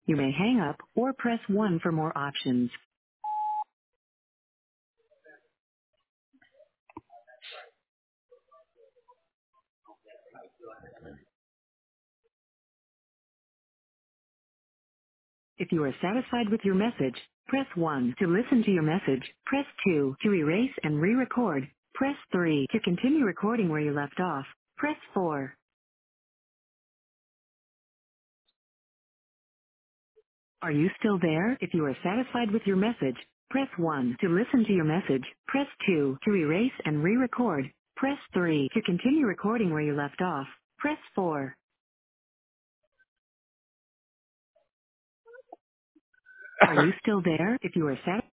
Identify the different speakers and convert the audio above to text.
Speaker 1: You may hang up or press 1 for more options. If you are satisfied with your message, press 1 to listen to your message. Press 2 to erase and re-record. Press 3 to continue recording where you left off. Press 4. Are you still there? If you are satisfied with your message, press 1 to listen to your message. Press 2 to erase and re-record. Press 3 to continue recording where you left off. Press 4. Are you still there? If you are satisfied